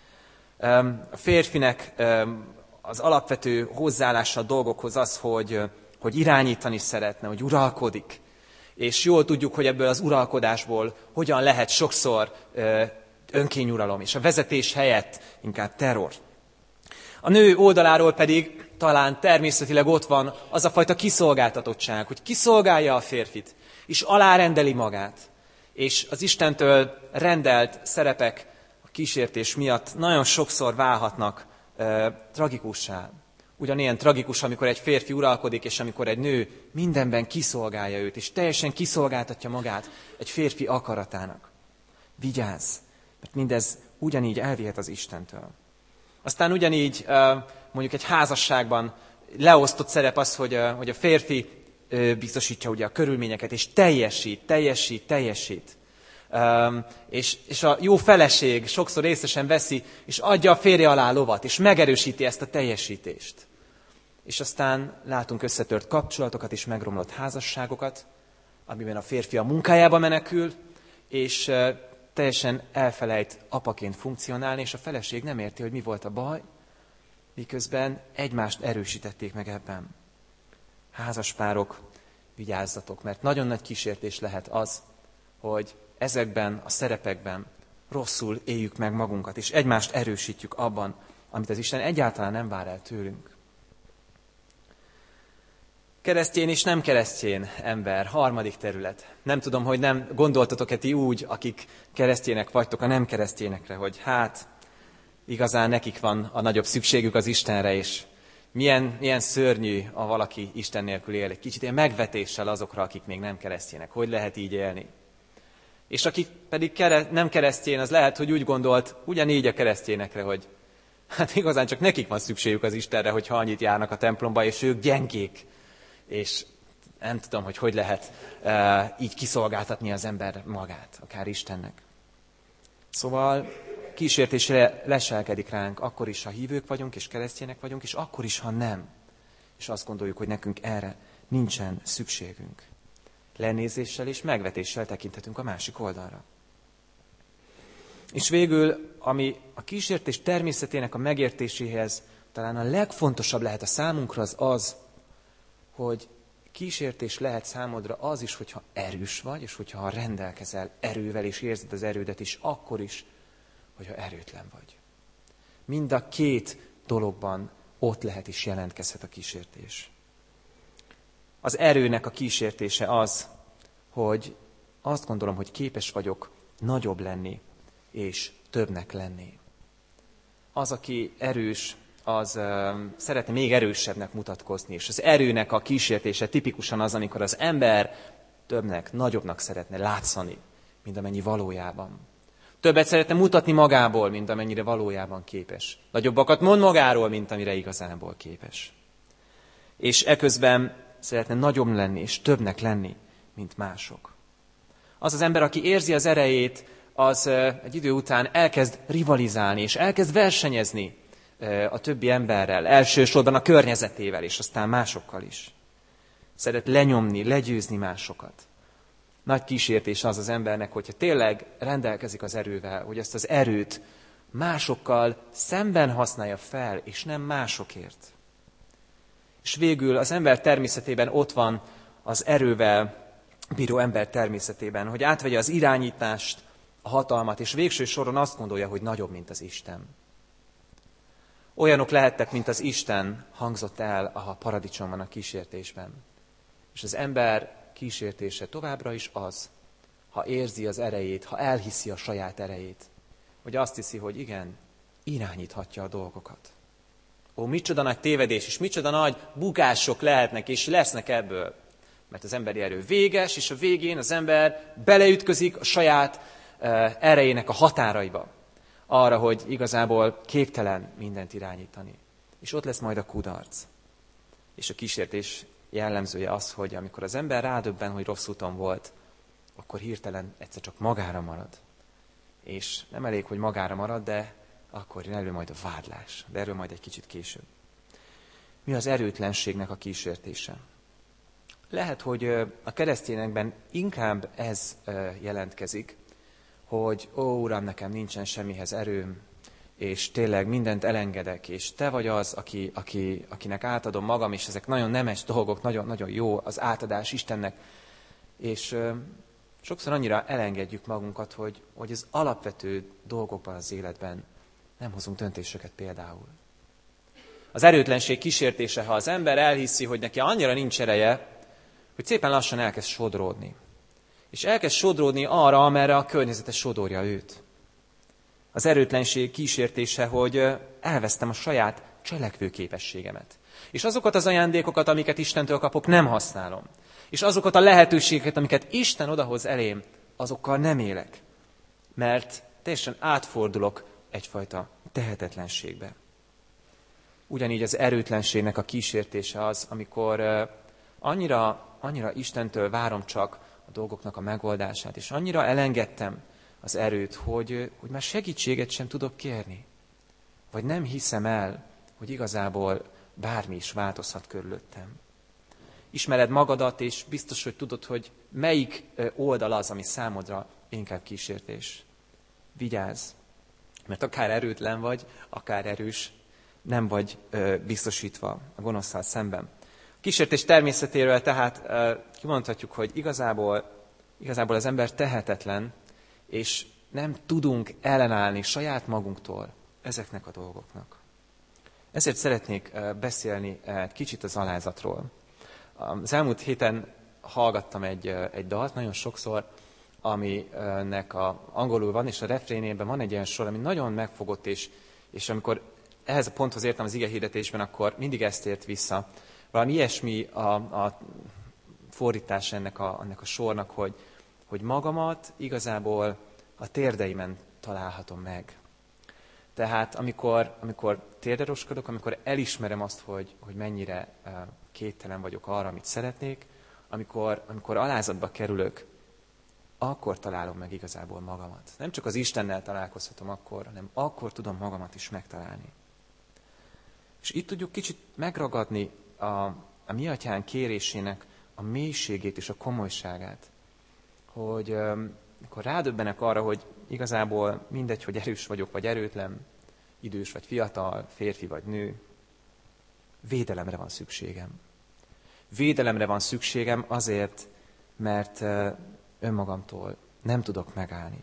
A férfinek az alapvető hozzáállása a dolgokhoz az, hogy, hogy irányítani szeretne, hogy uralkodik. És jól tudjuk, hogy ebből az uralkodásból hogyan lehet sokszor önkényuralom, és a vezetés helyett inkább terror. A nő oldaláról pedig talán természetileg ott van az a fajta kiszolgáltatottság, hogy kiszolgálja a férfit, és alárendeli magát. És az Istentől rendelt szerepek a kísértés miatt nagyon sokszor válhatnak e, tragikussá. Ugyanilyen tragikus, amikor egy férfi uralkodik, és amikor egy nő mindenben kiszolgálja őt, és teljesen kiszolgáltatja magát egy férfi akaratának. Vigyázz, mert mindez ugyanígy elvihet az Istentől. Aztán ugyanígy mondjuk egy házasságban leosztott szerep az, hogy a, hogy a férfi biztosítja ugye a körülményeket, és teljesít, teljesít, teljesít. És, és a jó feleség sokszor részesen veszi, és adja a férje alá lovat, és megerősíti ezt a teljesítést. És aztán látunk összetört kapcsolatokat és megromlott házasságokat, amiben a férfi a munkájába menekül, és teljesen elfelejt apaként funkcionálni, és a feleség nem érti, hogy mi volt a baj, miközben egymást erősítették meg ebben. Házaspárok, vigyázzatok, mert nagyon nagy kísértés lehet az, hogy ezekben a szerepekben rosszul éljük meg magunkat, és egymást erősítjük abban, amit az Isten egyáltalán nem vár el tőlünk. Keresztény és nem keresztény ember, harmadik terület. Nem tudom, hogy nem gondoltatok-e ti úgy, akik keresztények vagytok, a nem keresztényekre, hogy hát igazán nekik van a nagyobb szükségük az Istenre, és milyen, milyen szörnyű, a valaki Isten nélkül él. Egy kicsit ilyen megvetéssel azokra, akik még nem keresztények. Hogy lehet így élni? És akik pedig kere, nem keresztény, az lehet, hogy úgy gondolt ugyanígy a keresztényekre, hogy hát igazán csak nekik van szükségük az Istenre, hogyha annyit járnak a templomba, és ők gyengék. És nem tudom, hogy hogy lehet uh, így kiszolgáltatni az ember magát, akár Istennek. Szóval kísértésre leselkedik ránk, akkor is, ha hívők vagyunk, és keresztények vagyunk, és akkor is, ha nem. És azt gondoljuk, hogy nekünk erre nincsen szükségünk. Lenézéssel és megvetéssel tekinthetünk a másik oldalra. És végül, ami a kísértés természetének a megértéséhez talán a legfontosabb lehet a számunkra, az az, hogy kísértés lehet számodra az is, hogyha erős vagy, és hogyha rendelkezel erővel, és érzed az erődet is, akkor is, hogyha erőtlen vagy. Mind a két dologban ott lehet is jelentkezhet a kísértés. Az erőnek a kísértése az, hogy azt gondolom, hogy képes vagyok nagyobb lenni, és többnek lenni. Az, aki erős, az uh, szeretne még erősebbnek mutatkozni, és az erőnek a kísértése tipikusan az, amikor az ember többnek, nagyobbnak szeretne látszani, mint amennyi valójában. Többet szeretne mutatni magából, mint amennyire valójában képes. Nagyobbakat mond magáról, mint amire igazából képes. És eközben szeretne nagyobb lenni, és többnek lenni, mint mások. Az az ember, aki érzi az erejét, az egy idő után elkezd rivalizálni, és elkezd versenyezni a többi emberrel, elsősorban a környezetével, és aztán másokkal is. Szeret lenyomni, legyőzni másokat. Nagy kísértés az az embernek, hogyha tényleg rendelkezik az erővel, hogy ezt az erőt másokkal szemben használja fel, és nem másokért. És végül az ember természetében ott van az erővel bíró ember természetében, hogy átvegye az irányítást, a hatalmat, és végső soron azt gondolja, hogy nagyobb, mint az Isten. Olyanok lehettek, mint az Isten, hangzott el a paradicsomban, a kísértésben. És az ember kísértése továbbra is az, ha érzi az erejét, ha elhiszi a saját erejét, hogy azt hiszi, hogy igen, irányíthatja a dolgokat. Ó, micsoda nagy tévedés, és micsoda nagy bukások lehetnek, és lesznek ebből. Mert az emberi erő véges, és a végén az ember beleütközik a saját uh, erejének a határaiba. Arra, hogy igazából képtelen mindent irányítani. És ott lesz majd a kudarc. És a kísértés jellemzője az, hogy amikor az ember rádöbben, hogy rossz úton volt, akkor hirtelen egyszer csak magára marad. És nem elég, hogy magára marad, de akkor jön elő majd a vádlás. De erről majd egy kicsit később. Mi az erőtlenségnek a kísértése? Lehet, hogy a keresztényekben inkább ez jelentkezik, hogy ó, Uram, nekem nincsen semmihez erőm, és tényleg mindent elengedek, és te vagy az, aki, aki, akinek átadom magam, és ezek nagyon nemes dolgok, nagyon, nagyon jó az átadás Istennek. És ö, sokszor annyira elengedjük magunkat, hogy, hogy az alapvető dolgokban az életben nem hozunk döntéseket például. Az erőtlenség kísértése, ha az ember elhiszi, hogy neki annyira nincs ereje, hogy szépen lassan elkezd sodródni. És elkezd sodródni arra, amerre a környezete sodorja őt. Az erőtlenség kísértése, hogy elvesztem a saját cselekvő képességemet. És azokat az ajándékokat, amiket Istentől kapok, nem használom. És azokat a lehetőségeket, amiket Isten odahoz elém, azokkal nem élek. mert teljesen átfordulok egyfajta tehetetlenségbe. Ugyanígy az erőtlenségnek a kísértése az, amikor annyira, annyira Istentől várom csak a dolgoknak a megoldását, és annyira elengedtem az erőt, hogy, hogy már segítséget sem tudok kérni. Vagy nem hiszem el, hogy igazából bármi is változhat körülöttem. Ismered magadat, és biztos, hogy tudod, hogy melyik oldal az, ami számodra inkább kísértés. Vigyázz, mert akár erőtlen vagy, akár erős, nem vagy ö, biztosítva a gonoszszal szemben. A kísértés természetéről tehát ö, kimondhatjuk, hogy igazából, igazából az ember tehetetlen, és nem tudunk ellenállni saját magunktól ezeknek a dolgoknak. Ezért szeretnék ö, beszélni egy kicsit az alázatról. Az elmúlt héten hallgattam egy, ö, egy dalt, nagyon sokszor, aminek a, angolul van, és a refrénében van egy olyan sor, ami nagyon megfogott, és, és amikor ehhez a ponthoz értem az igehirdetésben, akkor mindig ezt ért vissza. Valami ilyesmi a, a fordítás ennek a, ennek a sornak, hogy, hogy magamat igazából a térdeimen találhatom meg. Tehát amikor, amikor térderoskodok, amikor elismerem azt, hogy, hogy mennyire képtelen vagyok arra, amit szeretnék, amikor, amikor alázatba kerülök, akkor találom meg igazából magamat. Nem csak az Istennel találkozhatom akkor, hanem akkor tudom magamat is megtalálni. És itt tudjuk kicsit megragadni a, a mi atyánk kérésének a mélységét és a komolyságát. Hogy amikor rádöbbenek arra, hogy igazából mindegy, hogy erős vagyok, vagy erőtlen, idős vagy fiatal, férfi vagy nő, védelemre van szükségem. Védelemre van szükségem azért, mert önmagamtól nem tudok megállni.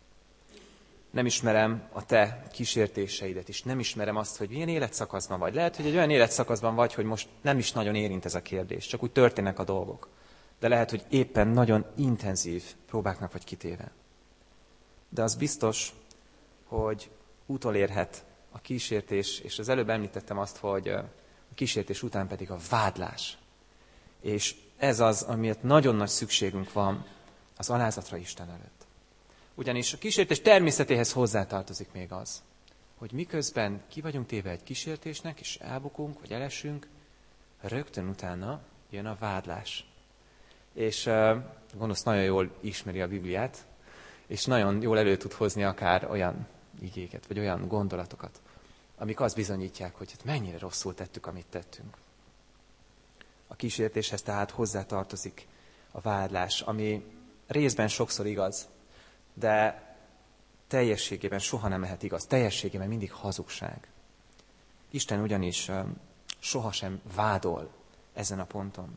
Nem ismerem a te kísértéseidet is, nem ismerem azt, hogy milyen életszakaszban vagy. Lehet, hogy egy olyan életszakaszban vagy, hogy most nem is nagyon érint ez a kérdés, csak úgy történnek a dolgok. De lehet, hogy éppen nagyon intenzív próbáknak vagy kitéve. De az biztos, hogy utolérhet a kísértés, és az előbb említettem azt, hogy a kísértés után pedig a vádlás. És ez az, amiért nagyon nagy szükségünk van az alázatra Isten előtt. Ugyanis a kísértés természetéhez hozzátartozik még az, hogy miközben ki vagyunk téve egy kísértésnek, és elbukunk, vagy elesünk, rögtön utána jön a vádlás. És uh, gonosz nagyon jól ismeri a Bibliát, és nagyon jól elő tud hozni akár olyan igéket, vagy olyan gondolatokat, amik azt bizonyítják, hogy hát mennyire rosszul tettük, amit tettünk. A kísértéshez tehát hozzátartozik a vádlás, ami részben sokszor igaz, de teljességében soha nem lehet igaz. Teljességében mindig hazugság. Isten ugyanis sohasem vádol ezen a ponton.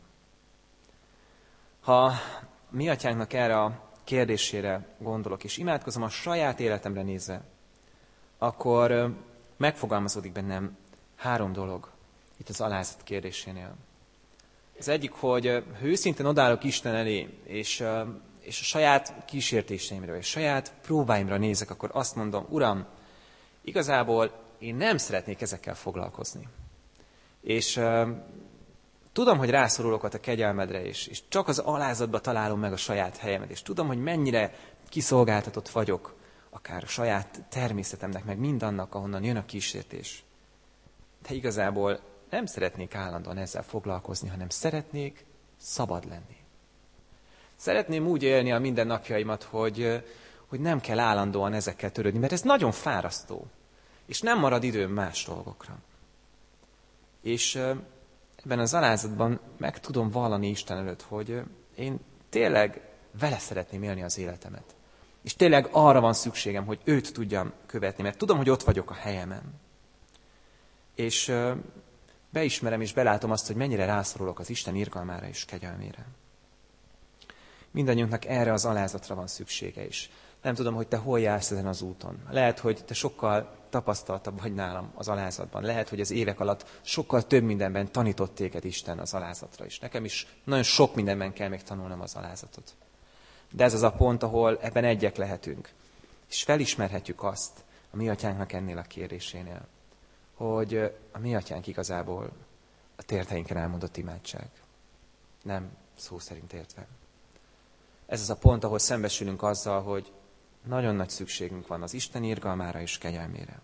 Ha mi atyánknak erre a kérdésére gondolok, és imádkozom a saját életemre nézve, akkor megfogalmazódik bennem három dolog itt az alázat kérdésénél. Az egyik, hogy őszintén odállok Isten elé, és, és a saját kísértéseimre, és a saját próbáimra nézek, akkor azt mondom, Uram, igazából én nem szeretnék ezekkel foglalkozni. És uh, tudom, hogy rászorulok a te kegyelmedre, és, és csak az alázatba találom meg a saját helyemet, és tudom, hogy mennyire kiszolgáltatott vagyok, akár a saját természetemnek, meg mindannak, ahonnan jön a kísértés. De igazából nem szeretnék állandóan ezzel foglalkozni, hanem szeretnék szabad lenni. Szeretném úgy élni a mindennapjaimat, hogy, hogy nem kell állandóan ezekkel törődni, mert ez nagyon fárasztó, és nem marad időm más dolgokra. És ebben az alázatban meg tudom vallani Isten előtt, hogy én tényleg vele szeretném élni az életemet. És tényleg arra van szükségem, hogy őt tudjam követni, mert tudom, hogy ott vagyok a helyemen. És beismerem és belátom azt, hogy mennyire rászorulok az Isten irgalmára és kegyelmére. Mindannyiunknak erre az alázatra van szüksége is. Nem tudom, hogy te hol jársz ezen az úton. Lehet, hogy te sokkal tapasztaltabb vagy nálam az alázatban. Lehet, hogy az évek alatt sokkal több mindenben tanított téged Isten az alázatra is. Nekem is nagyon sok mindenben kell még tanulnom az alázatot. De ez az a pont, ahol ebben egyek lehetünk. És felismerhetjük azt a mi atyánknak ennél a kérésénél, hogy a mi atyánk igazából a térdeinken elmondott imádság. Nem szó szerint értve. Ez az a pont, ahol szembesülünk azzal, hogy nagyon nagy szükségünk van az Isten irgalmára és kegyelmére.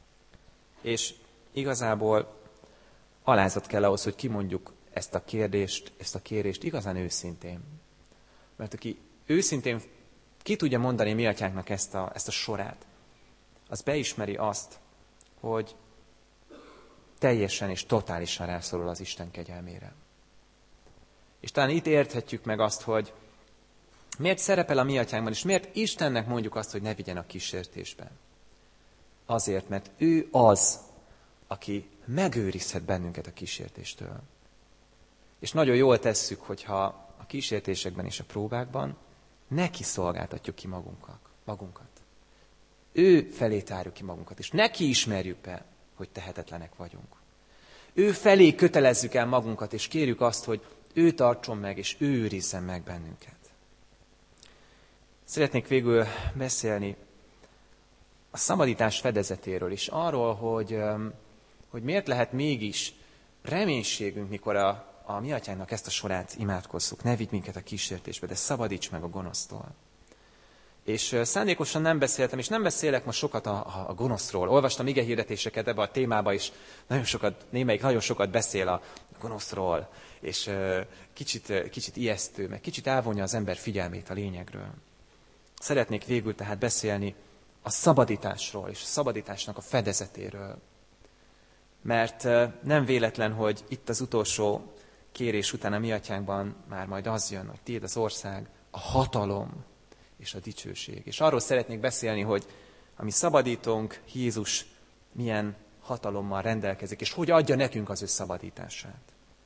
És igazából alázat kell ahhoz, hogy kimondjuk ezt a kérdést, ezt a kérést igazán őszintén. Mert aki őszintén ki tudja mondani mi atyánknak ezt a, ezt a sorát, az beismeri azt, hogy teljesen és totálisan rászorul az Isten kegyelmére. És talán itt érthetjük meg azt, hogy miért szerepel a mi atyánkban, és miért Istennek mondjuk azt, hogy ne vigyen a kísértésbe. Azért, mert ő az, aki megőrizhet bennünket a kísértéstől. És nagyon jól tesszük, hogyha a kísértésekben és a próbákban neki szolgáltatjuk ki magunkat. magunkat. Ő felé tárjuk ki magunkat, és neki ismerjük be, hogy tehetetlenek vagyunk. Ő felé kötelezzük el magunkat, és kérjük azt, hogy ő tartson meg, és ő őrizzen meg bennünket. Szeretnék végül beszélni a szabadítás fedezetéről is, arról, hogy, hogy miért lehet mégis reménységünk, mikor a, a mi atyánknak ezt a sorát imádkozzuk. Ne vigy minket a kísértésbe, de szabadíts meg a gonosztól. És szándékosan nem beszéltem, és nem beszélek most sokat a, a, a gonoszról. Olvastam igehirdetéseket ebbe a témába is, nagyon sokat, némelyik nagyon sokat beszél a gonoszról, és uh, kicsit, kicsit ijesztő, meg kicsit elvonja az ember figyelmét a lényegről. Szeretnék végül tehát beszélni a szabadításról, és a szabadításnak a fedezetéről. Mert uh, nem véletlen, hogy itt az utolsó kérés után a mi atyánkban már majd az jön, hogy tiéd az ország, a hatalom, és a dicsőség. És arról szeretnék beszélni, hogy a mi szabadítónk, Jézus milyen hatalommal rendelkezik, és hogy adja nekünk az ő szabadítását.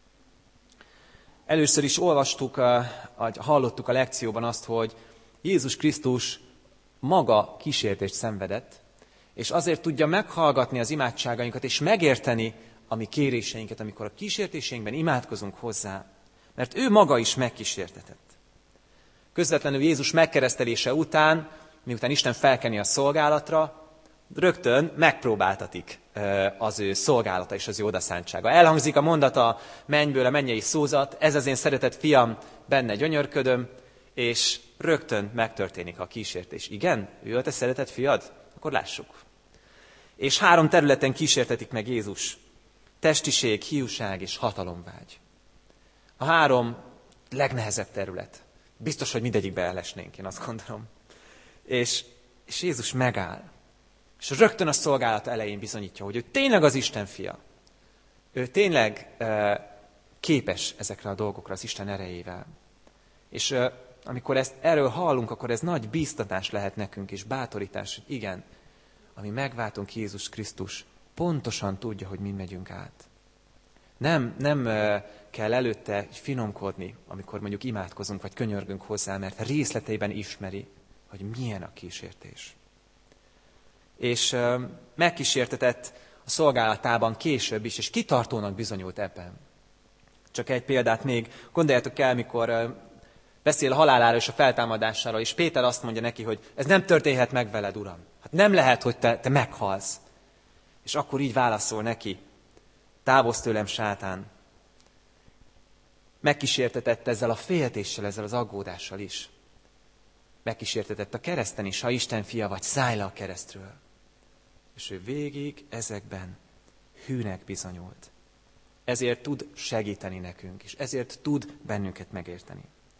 Először is olvastuk, hallottuk a lekcióban azt, hogy Jézus Krisztus maga kísértést szenvedett, és azért tudja meghallgatni az imádságainkat, és megérteni a mi kéréseinket, amikor a kísértéseinkben imádkozunk hozzá, mert ő maga is megkísértetett. Közvetlenül Jézus megkeresztelése után, miután Isten felkeni a szolgálatra, rögtön megpróbáltatik az ő szolgálata és az ő odaszántsága. Elhangzik a mondata mennyből, a mennyei szózat, ez az én szeretett fiam, benne gyönyörködöm, és rögtön megtörténik a kísértés. Igen, ő a te szeretett fiad? Akkor lássuk. És három területen kísértetik meg Jézus. Testiség, hiúság és hatalomvágy. A három legnehezebb terület. Biztos, hogy mindegyikbe elesnénk, én azt gondolom. És, és Jézus megáll. És rögtön a szolgálat elején bizonyítja, hogy ő tényleg az Isten fia. Ő tényleg e, képes ezekre a dolgokra az Isten erejével. És e, amikor ezt erről hallunk, akkor ez nagy bíztatás lehet nekünk, és bátorítás, hogy igen, ami megváltunk Jézus Krisztus, pontosan tudja, hogy mi megyünk át. Nem, nem kell előtte finomkodni, amikor mondjuk imádkozunk, vagy könyörgünk hozzá, mert részleteiben ismeri, hogy milyen a kísértés. És megkísértetett a szolgálatában később is, és kitartónak bizonyult ebben. Csak egy példát még, gondoljátok el, mikor beszél a haláláról és a feltámadásáról, és Péter azt mondja neki, hogy ez nem történhet meg veled, Uram. Hát nem lehet, hogy te, te meghalsz. És akkor így válaszol neki, távozz tőlem, sátán. Megkísértetett ezzel a féltéssel, ezzel az aggódással is. Megkísértetett a kereszten is, ha Isten fia vagy, szállj le a keresztről. És ő végig ezekben hűnek bizonyult. Ezért tud segíteni nekünk, és ezért tud bennünket megérteni.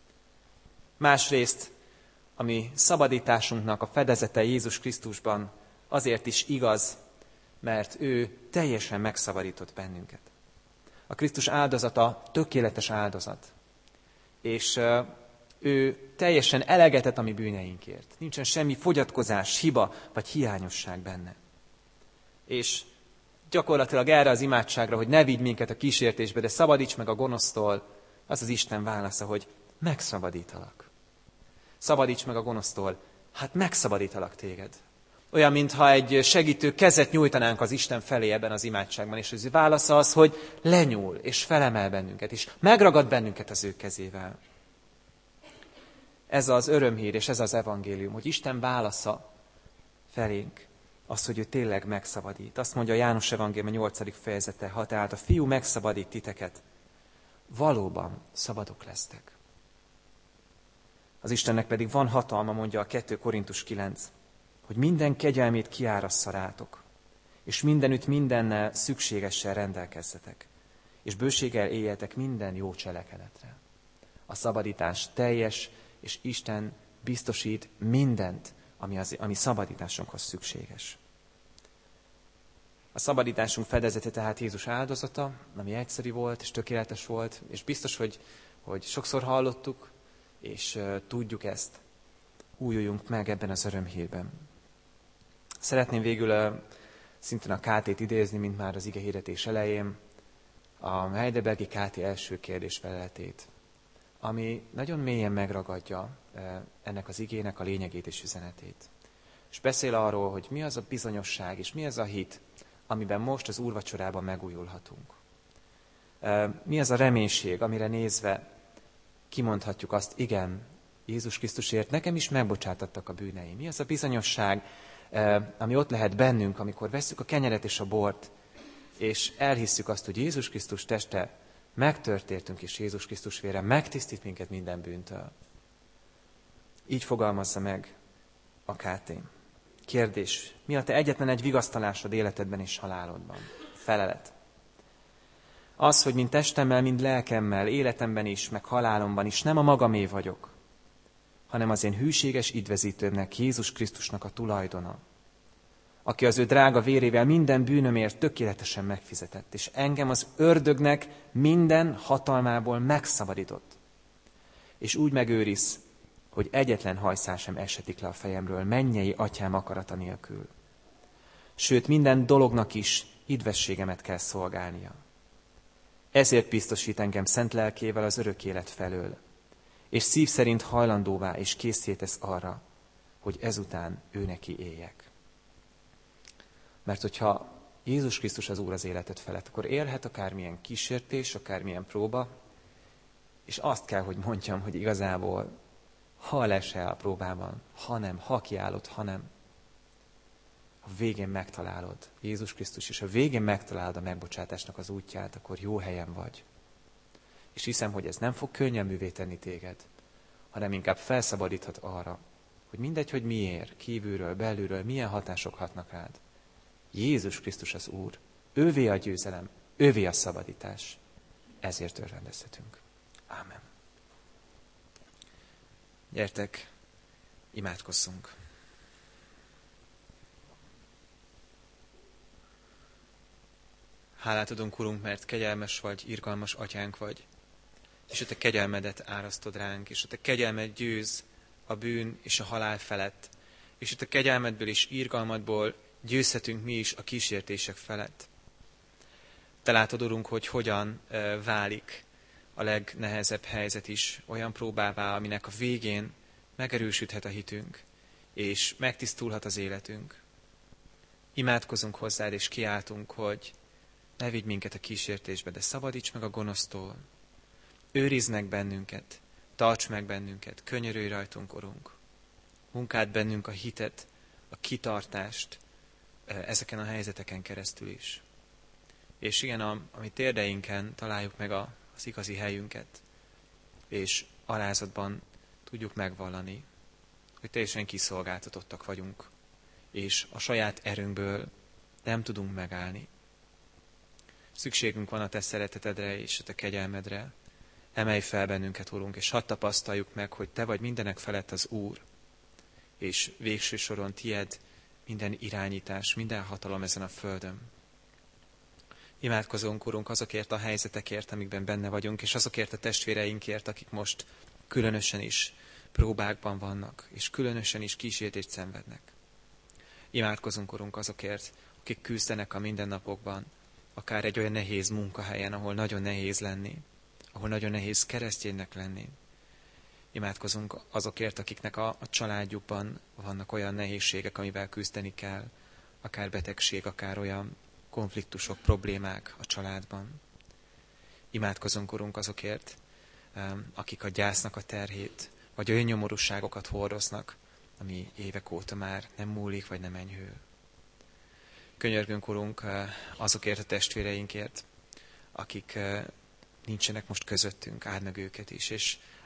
Másrészt, ami szabadításunknak a fedezete Jézus Krisztusban azért is igaz, mert ő teljesen megszabadított bennünket. A Krisztus áldozata tökéletes áldozat, és ő teljesen elegetett a mi bűneinkért. Nincsen semmi fogyatkozás, hiba vagy hiányosság benne. És gyakorlatilag erre az imádságra, hogy ne vigy minket a kísértésbe, de szabadíts meg a gonosztól, az az Isten válasza, hogy megszabadítalak. Szabadíts meg a gonosztól, hát megszabadítalak téged. Olyan, mintha egy segítő kezet nyújtanánk az Isten felé ebben az imádságban, és az ő válasza az, hogy lenyúl, és felemel bennünket, és megragad bennünket az ő kezével. Ez az örömhír, és ez az evangélium, hogy Isten válasza felénk az, hogy ő tényleg megszabadít. Azt mondja a János evangélium nyolcadik fejezete, ha tehát a fiú megszabadít titeket, valóban szabadok lesztek. Az Istennek pedig van hatalma, mondja a kettő Korintus kilenc, hogy minden kegyelmét kiárassza rátok, és mindenütt mindennel szükségessel rendelkezzetek, és bőséggel éljetek minden jó cselekedetre. A szabadítás teljes, és Isten biztosít mindent, ami, az, ami szabadításunkhoz szükséges. A szabadításunk fedezete tehát Jézus áldozata, ami egyszerű volt, és tökéletes volt, és biztos, hogy, hogy sokszor hallottuk, és uh, tudjuk ezt. Újuljunk meg ebben az örömhírben. Szeretném végül uh, szintén a ká tét idézni, mint már az igehirdetés elején, a Heidelbergi ká té első kérdésfeleletét, ami nagyon mélyen megragadja uh, ennek az igének a lényegét és üzenetét. És beszél arról, hogy mi az a bizonyosság, és mi az a hit, amiben most az úrvacsorában megújulhatunk. Uh, mi az a reménység, amire nézve kimondhatjuk azt, igen, Jézus Krisztusért nekem is megbocsátattak a bűneim. Mi az a bizonyosság, ami ott lehet bennünk, amikor vesszük a kenyeret és a bort, és elhisszük azt, hogy Jézus Krisztus teste megtörténtünk, és Jézus Krisztus vére megtisztít minket minden bűntől. Így fogalmazza meg a ká té. Kérdés, mi a te egyetlen egy vigasztalásod életedben és halálodban? Felelet. Az, hogy mind testemmel, mind lelkemmel, életemben is, meg halálomban is nem a magamé vagyok, hanem az én hűséges üdvözítőmnek, Jézus Krisztusnak a tulajdona, aki az ő drága vérével minden bűnömért tökéletesen megfizetett, és engem az ördögnek minden hatalmából megszabadított. És úgy megőriz, hogy egyetlen hajszál sem esetik le a fejemről, mennyei atyám akarata nélkül. Sőt, minden dolognak is idvességemet kell szolgálnia. Ezért biztosít engem szent lelkével az örök élet felől, és szív szerint hajlandóvá és készé tesz arra, hogy ezután ő neki éljek. Mert hogyha Jézus Krisztus az Úr az életed felett, akkor élhet akármilyen kísértés, akármilyen próba, és azt kell, hogy mondjam, hogy igazából ha lesel a próbában, ha nem, ha kiállod, ha nem, a végén megtalálod Jézus Krisztus, és a végén megtalálod a megbocsátásnak az útját, akkor jó helyen vagy. És hiszem, hogy ez nem fog könnyelművé tenni téged, hanem inkább felszabadíthat arra, hogy mindegy, hogy miért, kívülről, belülről, milyen hatások hatnak rád. Jézus Krisztus az Úr, ővé a győzelem, ővé a szabadítás. Ezért örvendezhetünk. Ámen. Gyertek, imádkozzunk. Hálát adunk, Urunk, mert kegyelmes vagy, irgalmas atyánk vagy, és a te kegyelmedet árasztod ránk, és a te kegyelmed győz a bűn és a halál felett, és a te kegyelmedből és irgalmadból győzhetünk mi is a kísértések felett. Te látod, Urunk, hogy hogyan válik a legnehezebb helyzet is olyan próbává, aminek a végén megerősödhet a hitünk, és megtisztulhat az életünk. Imádkozunk hozzád, és kiáltunk, hogy ne vigy minket a kísértésbe, de szabadíts meg a gonosztól. Őrizd meg bennünket, tarts meg bennünket, könyörülj rajtunk, Urunk. Munkáld bennünk a hitet, a kitartást ezeken a helyzeteken keresztül is. És igen, a, a mi térdeinken találjuk meg a, az igazi helyünket, és alázatban tudjuk megvallani, hogy teljesen kiszolgáltatottak vagyunk, és a saját erőnkből nem tudunk megállni. Szükségünk van a te szeretetedre és a te kegyelmedre. Emelj fel bennünket, Urunk, és hadd tapasztaljuk meg, hogy te vagy mindenek felett az Úr, és végső soron tied minden irányítás, minden hatalom ezen a földön. Imádkozunk, Urunk, azokért a helyzetekért, amikben benne vagyunk, és azokért a testvéreinkért, akik most különösen is próbákban vannak, és különösen is kísértést szenvednek. Imádkozunk, Urunk, azokért, akik küzdenek a mindennapokban, akár egy olyan nehéz munkahelyen, ahol nagyon nehéz lenni, ahol nagyon nehéz kereszténynek lenni. Imádkozunk azokért, akiknek a, a családjukban vannak olyan nehézségek, amivel küzdeni kell, akár betegség, akár olyan konfliktusok, problémák a családban. Imádkozunk, Urunk, azokért, akik a gyásznak a terhét, vagy olyan nyomorúságokat hordoznak, ami évek óta már nem múlik, vagy nem enyhül. Könyörgünk, Urunk, azokért a testvéreinkért, akik nincsenek most közöttünk, áld meg őket is, és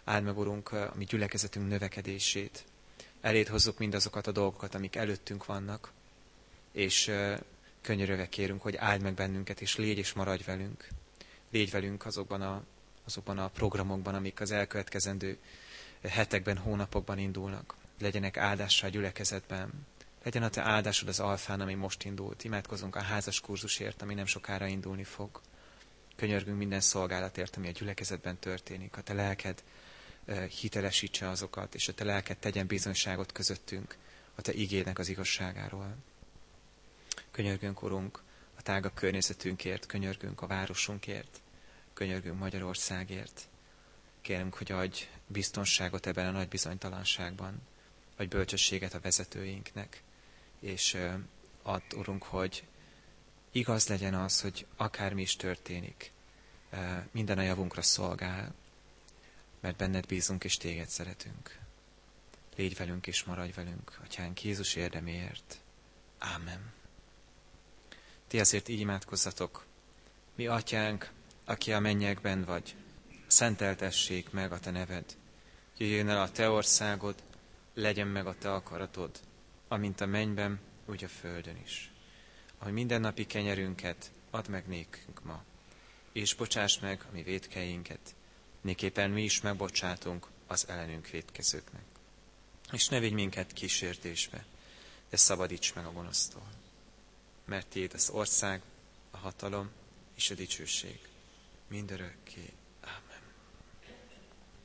Áld meg, Urunk, a mi gyülekezetünk növekedését. Eléd hozzuk mindazokat a dolgokat, amik előttünk vannak, és könyörögve kérünk, hogy áld meg bennünket, és légy és maradj velünk. Légy velünk azokban a, azokban a programokban, amik az elkövetkezendő hetekben, hónapokban indulnak. Legyenek áldással a gyülekezetben. Legyen a te áldásod az alfán, ami most indult. Imádkozunk a házas kurzusért, ami nem sokára indulni fog. Könyörgünk minden szolgálatért, ami a gyülekezetben történik. A te lelked hitelesítse azokat, és a te lelked tegyen bizonyságot közöttünk a te igédnek az igazságáról. Könyörgünk, Urunk, a tágabb környezetünkért, könyörgünk a városunkért, könyörgünk Magyarországért. Kérünk, hogy adj biztonságot ebben a nagy bizonytalanságban, adj bölcsességet a vezetőinknek, és add, Urunk, hogy igaz legyen az, hogy akármi is történik, minden a javunkra szolgál, mert benned bízunk és téged szeretünk. Légy velünk és maradj velünk, Atyánk, Jézus érdeméért. Ámen. Ti azért így imádkozzatok: mi Atyánk, aki a mennyekben vagy, szenteltessék meg a te neved. Jöjjön el a te országod, legyen meg a te akaratod, amint a mennyben, úgy a földön is. Ahogy mindennapi kenyerünket add meg nékünk ma, és bocsáss meg a mi vétkeinket, néképpen mi is megbocsátunk az ellenünk vétkezőknek. És ne vigy minket kísértésbe, de szabadíts meg a gonosztól. Mert tiéd az ország, a hatalom és a dicsőség mindörökké.